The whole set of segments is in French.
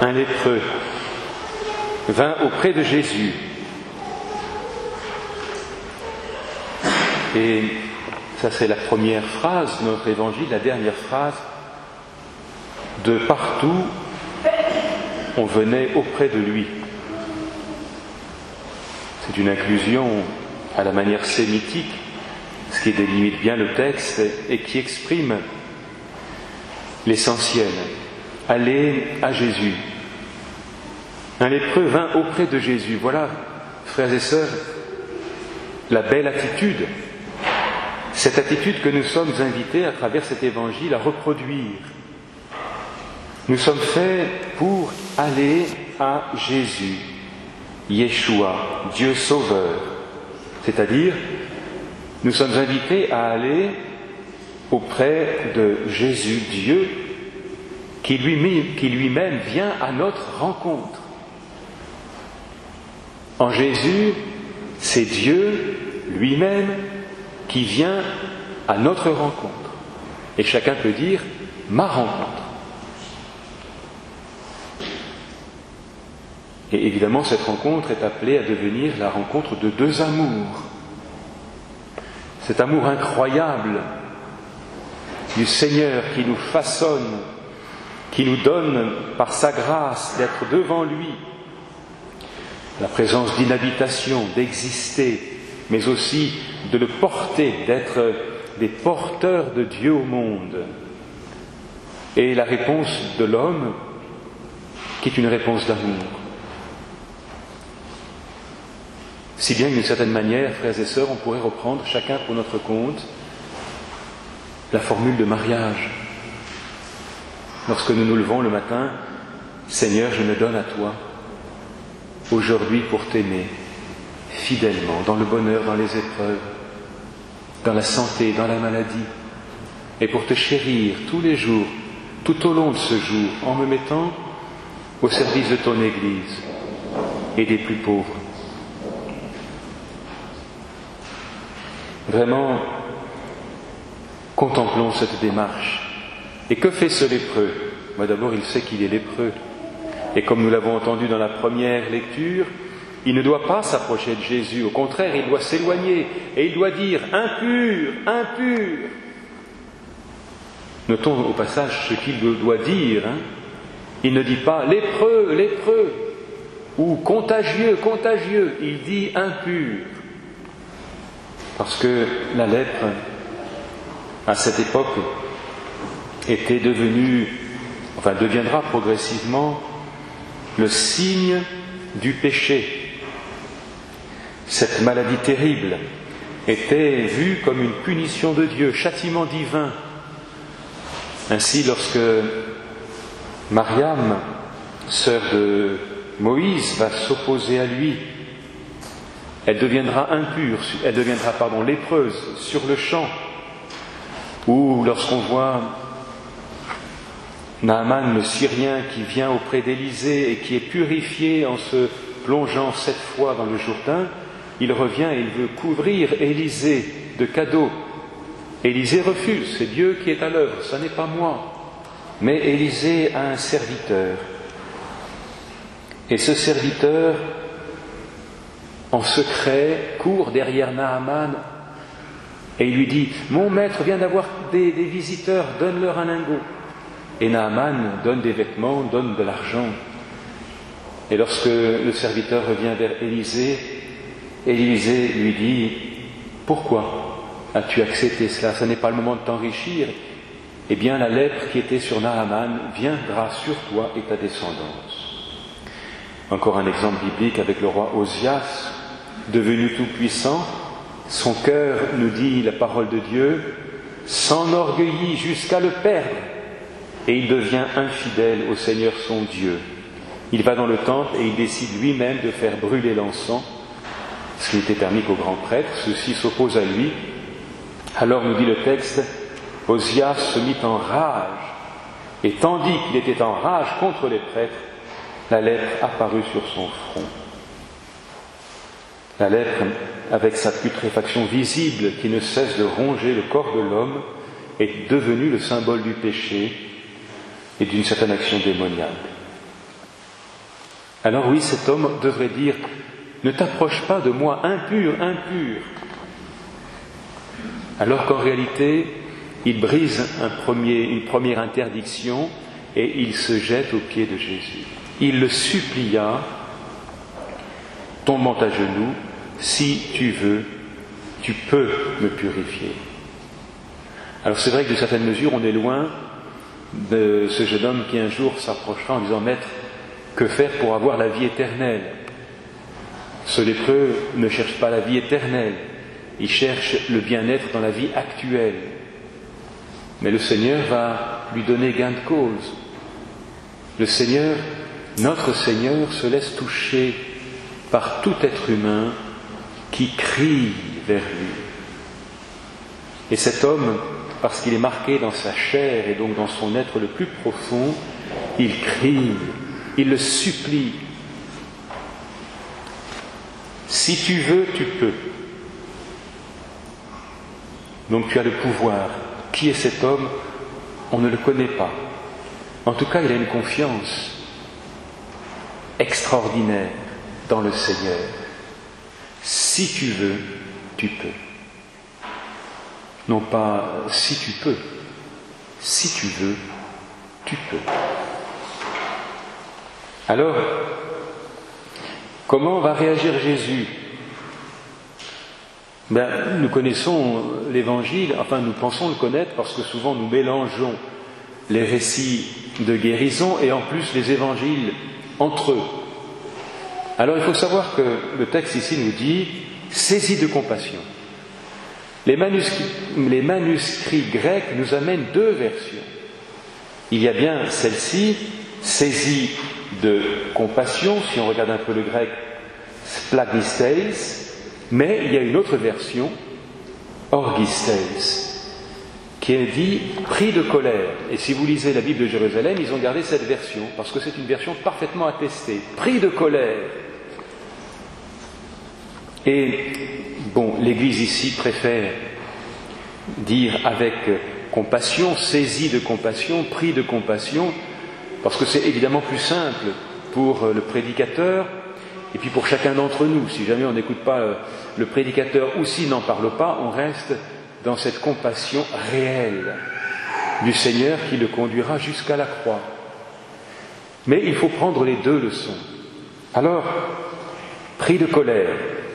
un lépreux vint auprès de Jésus. Et ça, c'est la première phrase de notre évangile, la dernière phrase. De partout, on venait auprès de lui. C'est une inclusion à la manière sémitique, ce qui délimite bien le texte et qui exprime l'essentiel. Aller à Jésus. Un lépreux vint auprès de Jésus. Voilà, frères et sœurs, la belle attitude. Cette attitude que nous sommes invités à travers cet évangile à reproduire. Nous sommes faits pour aller à Jésus, Yeshua, Dieu Sauveur. C'est-à-dire, nous sommes invités à aller auprès de Jésus, Dieu, qui lui-même vient à notre rencontre. En Jésus, c'est Dieu lui-même qui vient à notre rencontre. Et chacun peut dire « ma rencontre ». Et évidemment, cette rencontre est appelée à devenir la rencontre de deux amours. Cet amour incroyable du Seigneur qui nous façonne, qui nous donne par sa grâce d'être devant lui, la présence d'inhabitation, d'exister, mais aussi de le porter, d'être des porteurs de Dieu au monde. Et la réponse de l'homme, qui est une réponse d'amour. Si bien d'une certaine manière, frères et sœurs, on pourrait reprendre chacun pour notre compte la formule de mariage. Lorsque nous nous levons le matin, Seigneur, je me donne à toi, aujourd'hui pour t'aimer, fidèlement, dans le bonheur, dans les épreuves, dans la santé, dans la maladie, et pour te chérir tous les jours, tout au long de ce jour, en me mettant au service de ton Église et des plus pauvres. Vraiment, contemplons cette démarche. Et que fait ce lépreux ? Moi d'abord, il sait qu'il est lépreux. Et comme nous l'avons entendu dans la première lecture, il ne doit pas s'approcher de Jésus. Au contraire, il doit s'éloigner. Et il doit dire « impur, impur ». Notons au passage ce qu'il doit dire. Il ne dit pas « lépreux, lépreux » ou « contagieux, contagieux ». Il dit « impur ». Parce que la lèpre, à cette époque, deviendra progressivement le signe du péché. Cette maladie terrible était vue comme une punition de Dieu, châtiment divin. Ainsi, lorsque Mariam, sœur de Moïse, va s'opposer à lui, elle deviendra lépreuse sur le champ. Ou lorsqu'on voit Naaman le Syrien qui vient auprès d'Élisée et qui est purifié en se plongeant 7 fois dans le Jourdain, il revient et il veut couvrir Élisée de cadeaux. Élisée refuse, c'est Dieu qui est à l'œuvre, ce n'est pas moi. Mais Élisée a un serviteur. Et ce serviteur, en secret, court derrière Naaman et il lui dit « Mon maître vient d'avoir des visiteurs, donne-leur un lingot. » Et Naaman donne des vêtements, donne de l'argent. Et lorsque le serviteur revient vers Élisée, Élisée lui dit « Pourquoi as-tu accepté cela ? Ce n'est pas le moment de t'enrichir. Eh bien, la lèpre qui était sur Naaman viendra sur toi et ta descendance. » Encore un exemple biblique avec le roi Osias, devenu tout-puissant, son cœur, nous dit la parole de Dieu, s'enorgueillit jusqu'à le perdre, et il devient infidèle au Seigneur son Dieu. Il va dans le temple et il décide lui-même de faire brûler l'encens, ce qui n'était permis qu'aux grands prêtres. Ceux-ci s'opposent à lui. Alors, nous dit le texte, Osias se mit en rage, et tandis qu'il était en rage contre les prêtres, la lèpre apparut sur son front. La lèpre, avec sa putréfaction visible qui ne cesse de ronger le corps de l'homme, est devenue le symbole du péché et d'une certaine action démoniaque. Alors oui, cet homme devrait dire « Ne t'approche pas de moi, impur, impur !» Alors qu'en réalité, il brise une première interdiction et il se jette aux pieds de Jésus. Il le supplia, tombant à genoux, « Si tu veux, tu peux me purifier. » Alors c'est vrai que d'une certaine mesure, on est loin de ce jeune homme qui un jour s'approchera en disant « Maître, que faire pour avoir la vie éternelle ?» Ce lépreux ne cherche pas la vie éternelle, il cherche le bien-être dans la vie actuelle. Mais le Seigneur va lui donner gain de cause. Le Seigneur, notre Seigneur, se laisse toucher par tout être humain qui crie vers lui. Et cet homme, parce qu'il est marqué dans sa chair et donc dans son être le plus profond, il crie, il le supplie. Si tu veux, tu peux. Donc tu as le pouvoir. Qui est cet homme? On ne le connaît pas. En tout cas, il a une confiance extraordinaire dans le Seigneur. Si tu veux, tu peux. Non pas si tu peux. Si tu veux, tu peux. Alors, comment va réagir Jésus? Nous connaissons l'Évangile, enfin nous pensons le connaître parce que souvent nous mélangeons les récits de guérison et en plus les évangiles entre eux. Alors il faut savoir que le texte ici nous dit « saisi de compassion ». Les manuscrits grecs nous amènent deux versions. Il y a bien celle-ci, « saisi de compassion », si on regarde un peu le grec, « splagisteis », mais il y a une autre version, orgisteis, qui est dit pris de colère. Et si vous lisez la Bible de Jérusalem, ils ont gardé cette version, parce que c'est une version parfaitement attestée. Pris de colère. Et bon, l'Église ici préfère dire avec compassion, saisi de compassion, pris de compassion, parce que c'est évidemment plus simple pour le prédicateur. Et puis pour chacun d'entre nous, si jamais on n'écoute pas le prédicateur ou s'il n'en parle pas, on reste dans cette compassion réelle du Seigneur qui le conduira jusqu'à la croix. Mais il faut prendre les deux leçons. Alors, pris de colère.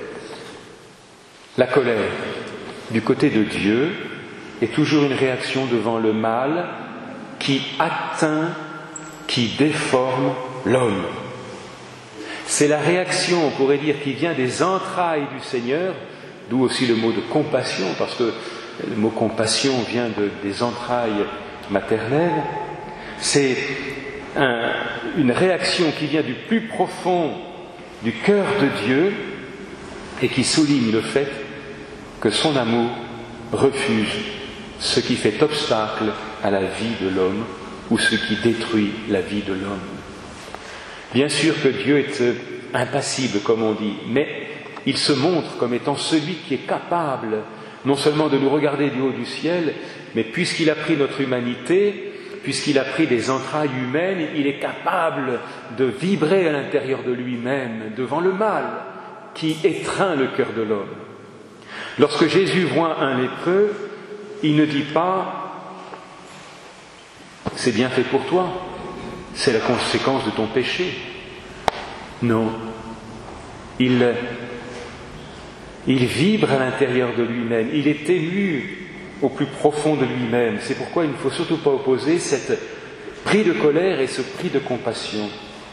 La colère, du côté de Dieu, est toujours une réaction devant le mal qui atteint, qui déforme l'homme. C'est la réaction, on pourrait dire, qui vient des entrailles du Seigneur, d'où aussi le mot de compassion, parce que le mot compassion vient des entrailles maternelles. C'est une réaction qui vient du plus profond du cœur de Dieu et qui souligne le fait que son amour refuse ce qui fait obstacle à la vie de l'homme ou ce qui détruit la vie de l'homme. Bien sûr que Dieu est impassible, comme on dit, mais il se montre comme étant celui qui est capable non seulement de nous regarder du haut du ciel, mais puisqu'il a pris notre humanité, puisqu'il a pris des entrailles humaines, il est capable de vibrer à l'intérieur de lui-même devant le mal qui étreint le cœur de l'homme. Lorsque Jésus voit un lépreux, il ne dit pas « c'est bien fait pour toi ». C'est la conséquence de ton péché. Non. Il vibre à l'intérieur de lui-même. Il est ému au plus profond de lui-même. C'est pourquoi il ne faut surtout pas opposer cette pris de colère et ce pris de compassion.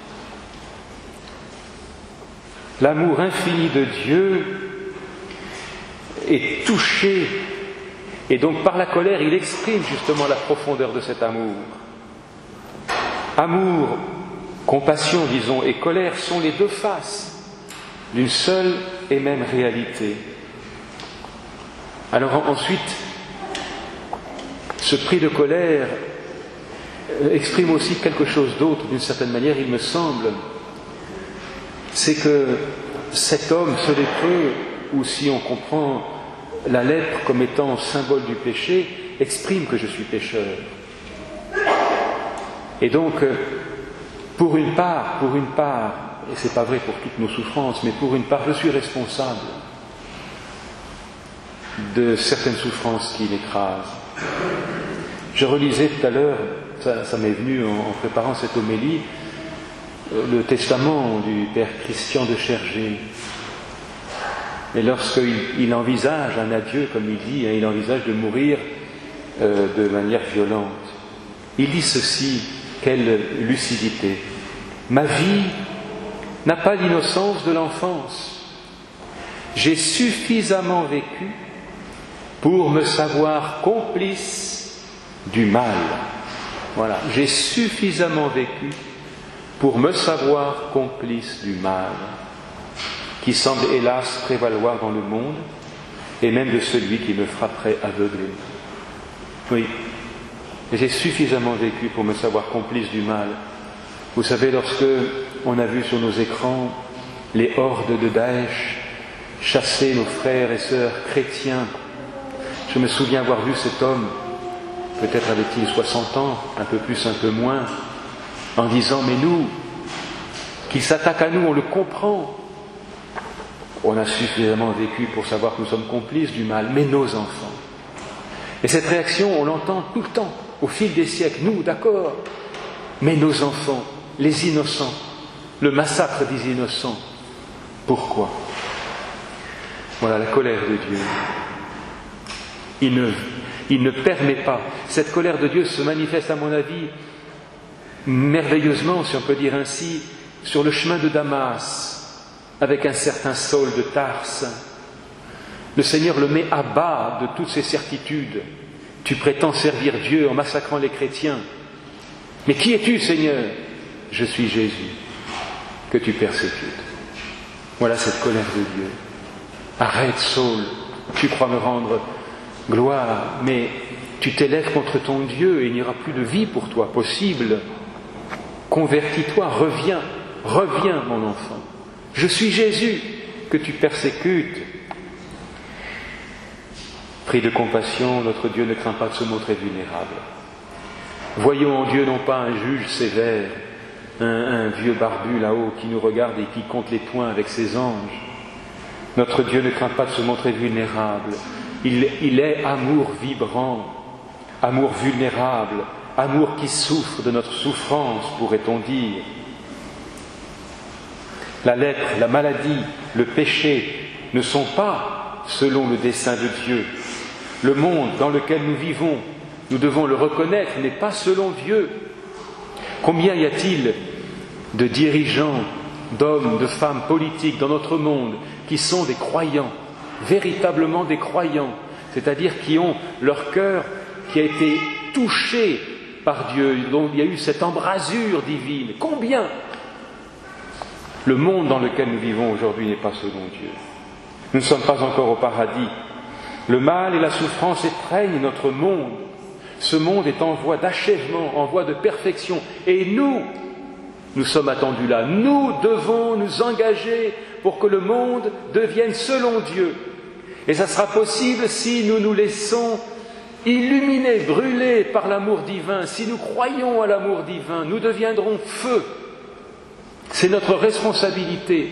L'amour infini de Dieu est touché. Et donc par la colère, il exprime justement la profondeur de cet amour. Amour, compassion, disons, et colère sont les deux faces d'une seule et même réalité. Alors ensuite, ce pris de colère exprime aussi quelque chose d'autre, d'une certaine manière, il me semble. C'est que cet homme, ce lépreux, ou si on comprend la lèpre comme étant symbole du péché, exprime que je suis pécheur. Et donc, pour une part, et c'est pas vrai pour toutes nos souffrances, mais pour une part, je suis responsable de certaines souffrances qui m'écrasent. Je relisais tout à l'heure, ça m'est venu en préparant cette homélie, le testament du père Christian de Chergé. Et lorsqu'il envisage un adieu, comme il dit, il envisage de mourir de manière violente, il dit ceci, quelle lucidité. Ma vie n'a pas l'innocence de l'enfance. J'ai suffisamment vécu pour me savoir complice du mal. Voilà, j'ai suffisamment vécu pour me savoir complice du mal, qui semble hélas prévaloir dans le monde, et même de celui qui me frapperait aveuglé. Oui, j'ai suffisamment vécu pour me savoir complice du mal. Vous savez, lorsque on a vu sur nos écrans les hordes de Daesh chasser nos frères et sœurs chrétiens, je me souviens avoir vu cet homme, peut-être avait-il 60 ans, un peu plus, un peu moins, en disant, mais nous, qu'il s'attaque à nous, on le comprend. On a suffisamment vécu pour savoir que nous sommes complices du mal, mais nos enfants. Et cette réaction, on l'entend tout le temps, au fil des siècles. Nous, d'accord, mais nos enfants, les innocents, le massacre des innocents. Pourquoi ? Voilà la colère de Dieu. Il ne permet pas. Cette colère de Dieu se manifeste, à mon avis, merveilleusement, si on peut dire ainsi, sur le chemin de Damas, avec un certain Saul de Tarse. Le Seigneur le met à bas de toutes ses certitudes. Tu prétends servir Dieu en massacrant les chrétiens. Mais qui es-tu, Seigneur ? Je suis Jésus, que tu persécutes. Voilà cette colère de Dieu. Arrête, Saul, tu crois me rendre gloire, mais tu t'élèves contre ton Dieu et il n'y aura plus de vie pour toi possible. Convertis-toi, reviens, mon enfant. Je suis Jésus que tu persécutes. Pris de compassion, notre Dieu ne craint pas de se montrer vulnérable. Voyons en Dieu non pas un juge sévère, un vieux barbu là-haut qui nous regarde et qui compte les points avec ses anges. Notre Dieu ne craint pas de se montrer vulnérable. Il est amour vibrant, amour vulnérable, amour qui souffre de notre souffrance, pourrait-on dire. La lèpre, la maladie, le péché ne sont pas selon le dessein de Dieu. Le monde dans lequel nous vivons, nous devons le reconnaître, n'est pas selon Dieu. Combien y a-t-il de dirigeants, d'hommes, de femmes politiques dans notre monde qui sont des croyants, véritablement des croyants, c'est-à-dire qui ont leur cœur qui a été touché par Dieu, dont il y a eu cette embrasure divine. Combien ? Le monde dans lequel nous vivons aujourd'hui n'est pas selon Dieu. Nous ne sommes pas encore au paradis. Le mal et la souffrance étreignent notre monde. Ce monde est en voie d'achèvement, en voie de perfection. Et nous sommes attendus là. Nous devons nous engager pour que le monde devienne selon Dieu. Et ça sera possible si nous nous laissons illuminer, brûler par l'amour divin. Si nous croyons à l'amour divin, nous deviendrons feu. C'est notre responsabilité.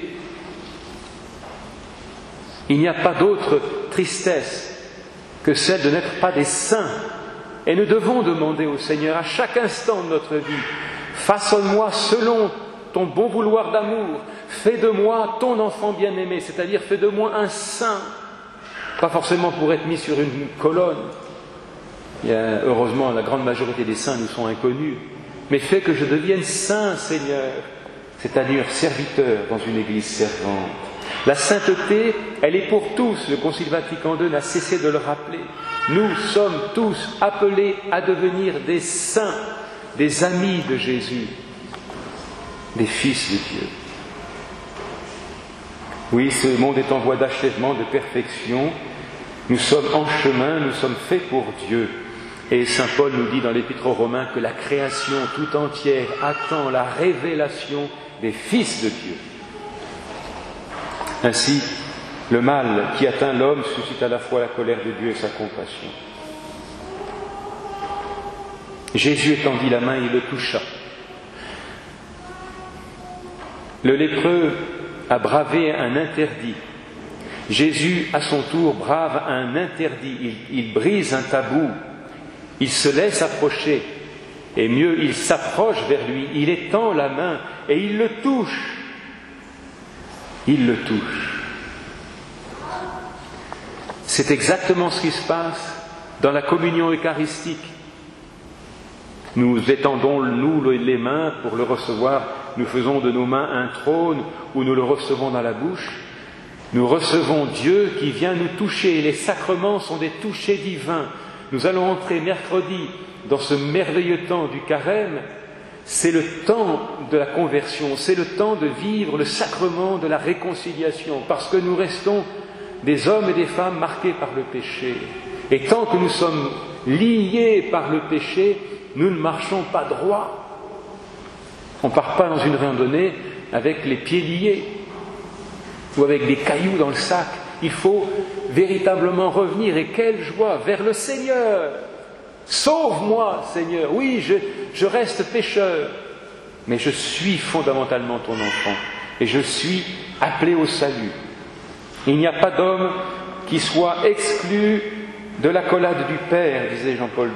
Il n'y a pas d'autre tristesse que celle de n'être pas des saints. Et nous devons demander au Seigneur à chaque instant de notre vie, façonne-moi selon ton bon vouloir d'amour, fais de moi ton enfant bien-aimé, c'est-à-dire fais de moi un saint, pas forcément pour être mis sur une colonne. Heureusement, la grande majorité des saints nous sont inconnus, mais fais que je devienne saint, Seigneur, c'est-à-dire serviteur dans une église servante. La sainteté, elle est pour tous. Le Concile Vatican II n'a cessé de le rappeler. Nous sommes tous appelés à devenir des saints, des amis de Jésus, des fils de Dieu. Oui, ce monde est en voie d'achèvement, de perfection. Nous sommes en chemin, nous sommes faits pour Dieu. Et saint Paul nous dit dans l'Épître aux Romains que la création tout entière attend la révélation des fils de Dieu. Ainsi, le mal qui atteint l'homme suscite à la fois la colère de Dieu et sa compassion. Jésus étendit la main et le toucha. Le lépreux a bravé un interdit. Jésus, à son tour, brave un interdit. Il brise un tabou. Il se laisse approcher. Et mieux, il s'approche vers lui. Il étend la main et il le touche. Il le touche. C'est exactement ce qui se passe dans la communion eucharistique. Nous étendons, nous, les mains pour le recevoir. Nous faisons de nos mains un trône où nous le recevons dans la bouche. Nous recevons Dieu qui vient nous toucher. Les sacrements sont des touchés divins. Nous allons entrer mercredi dans ce merveilleux temps du carême. C'est le temps de la conversion, c'est le temps de vivre le sacrement de la réconciliation, parce que nous restons des hommes et des femmes marqués par le péché. Et tant que nous sommes liés par le péché, nous ne marchons pas droit. On ne part pas dans une randonnée avec les pieds liés ou avec des cailloux dans le sac. Il faut véritablement revenir, et quelle joie, vers le Seigneur. Sauve-moi, Seigneur. Oui, je reste pécheur, mais je suis fondamentalement ton enfant et je suis appelé au salut. Il n'y a pas d'homme qui soit exclu de l'accolade du Père, disait Jean-Paul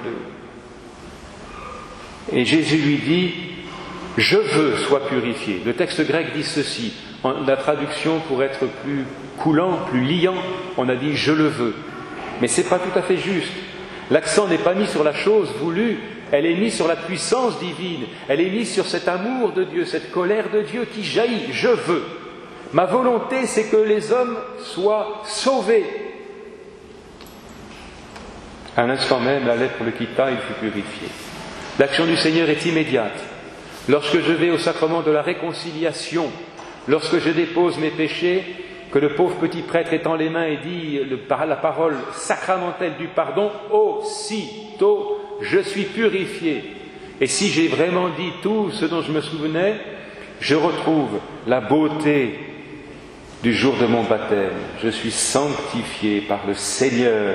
II. Et Jésus lui dit, je veux, sois purifié. Le texte grec dit ceci. La traduction, pour être plus coulant, plus liant, on a dit je le veux. Mais ce n'est pas tout à fait juste. L'accent n'est pas mis sur la chose voulue, elle est mise sur la puissance divine, elle est mise sur cet amour de Dieu, cette colère de Dieu qui jaillit. Je veux. Ma volonté, c'est que les hommes soient sauvés. À l'instant même, la lèpre le quitta, il fut purifié. L'action du Seigneur est immédiate. Lorsque je vais au sacrement de la réconciliation, lorsque je dépose mes péchés, que le pauvre petit prêtre étend les mains et dit la parole sacramentelle du pardon, aussitôt je suis purifié. Et si j'ai vraiment dit tout ce dont je me souvenais, je retrouve la beauté du jour de mon baptême. Je suis sanctifié par le Seigneur.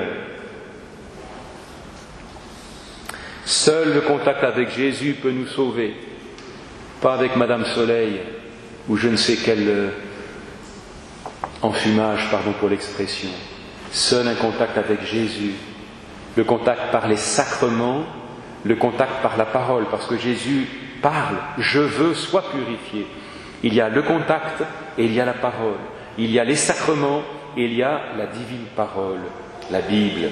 Seul le contact avec Jésus peut nous sauver, pas avec Madame Soleil ou je ne sais quel enfumage, pardon pour l'expression. Seul un contact avec Jésus, le contact par les sacrements, le contact par la parole, parce que Jésus parle, je veux, sois purifié. Il y a le contact et il y a la parole. Il y a les sacrements et il y a la divine parole, la Bible.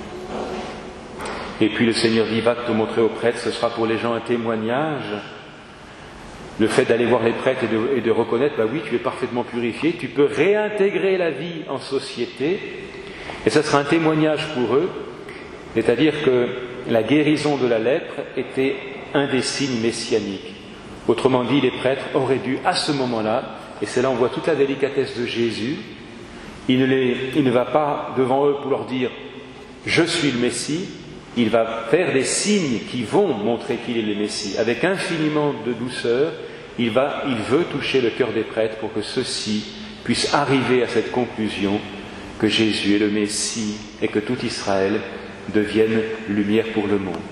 Et puis le Seigneur dit, va te montrer aux prêtres, ce sera pour les gens un témoignage. Le fait d'aller voir les prêtres et de reconnaître, oui, tu es parfaitement purifié, tu peux réintégrer la vie en société, et ce sera un témoignage pour eux, c'est-à-dire que la guérison de la lèpre était un des signes messianiques. Autrement dit, les prêtres auraient dû, à ce moment-là, et c'est là où on voit toute la délicatesse de Jésus, il ne va pas devant eux pour leur dire « je suis le Messie », il va faire des signes qui vont montrer qu'il est le Messie. Avec infiniment de douceur, il veut toucher le cœur des prêtres pour que ceux-ci puissent arriver à cette conclusion que Jésus est le Messie et que tout Israël devienne lumière pour le monde.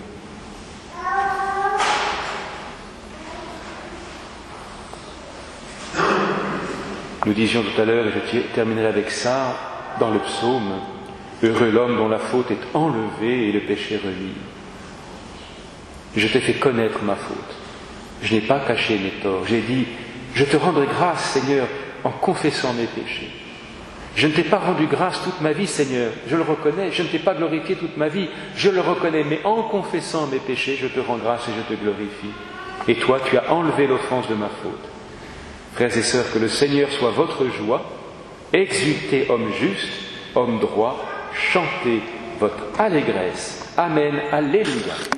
Nous disions tout à l'heure, et je terminerai avec ça, dans le psaume, heureux l'homme dont la faute est enlevée et le péché remis. Je t'ai fait connaître ma faute. Je n'ai pas caché mes torts. J'ai dit, je te rendrai grâce, Seigneur, en confessant mes péchés. Je ne t'ai pas rendu grâce toute ma vie, Seigneur, je le reconnais. Je ne t'ai pas glorifié toute ma vie, je le reconnais. Mais en confessant mes péchés, je te rends grâce et je te glorifie. Et toi, tu as enlevé l'offense de ma faute. Frères et sœurs, que le Seigneur soit votre joie. Exultez, homme juste, homme droit. Chantez votre allégresse. Amen. Alléluia.